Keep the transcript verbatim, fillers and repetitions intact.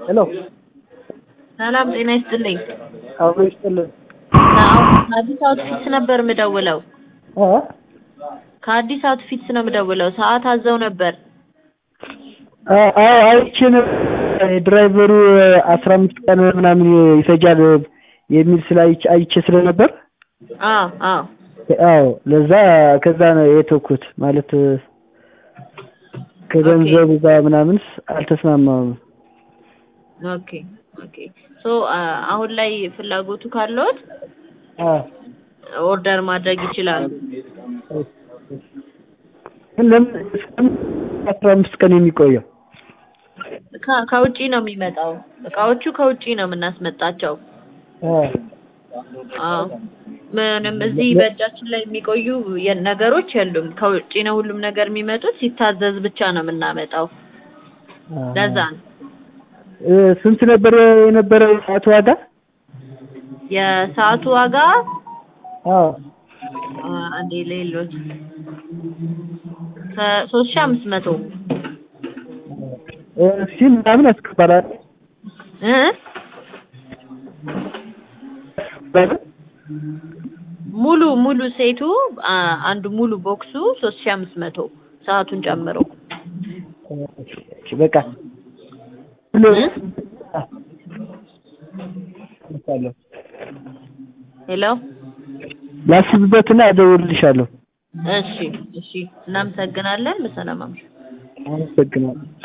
ሄሎ ሰላም ጤና ይስጥልኝ። አዎ ይስጥልኝ። ከአዲስ አውትፊትስ ነበር የምደውለው። አ ከአዲስ አውትፊትስ ነው የምደውለው። ሰዓት አዘው ነበር። አዎ አይቼ ነበር። ድራይቨሩ አስራ አምስት ቀን ምናምን ይፈጃል የሚል ስላይቼ አይቼ ስለነበር አዎ አዎ አዎ ለዛ ከዛ ነው የተውኩት ማለት ከገንዘቡ ጋር ምናምን አልተስማማም። ኦኬ ኦኬ ሶ አሁን ላይ ፍላጎቱ ካለዎት አ ኦርደር ማድረግ ይችላሉ። ለምን አስራ አምስት ቀን የሚቆየው? ከውጪ ነው የሚመጣው። እቃዎቹ ከውጪ ነው የምናስመጣቸው። አዎ ምንም እዚህ በእጃችን ላይ የሚቆዩ ነገሮች የሉም። ከውጪ ነው ሁሉም ነገር የሚመጡት። ሲታዘዝ ብቻ ነው የምናመጣው። ለዛ ነው። ስንት ነበር የነበረው የሰዓቱ ዋጋ? የሰዓቱ ዋጋ አዎ አንዴ ሌሎች ከሶስት ሺህ አምስት መቶ ሲም ምናምን ያስከፍላል እ ሙሉ ሙሉ ሴቱ አንዱ ሙሉ ቦክሱ ሶስት ሺህ አምስት መቶ ሰዓቱን ጨምሮ። እሺ በቃ ሄሎ ላስብበትና እደውልልሻለሁ። እሺ እሺ እናመሰግናለን። በሰላም አምሹ። አመሰግናለሁ።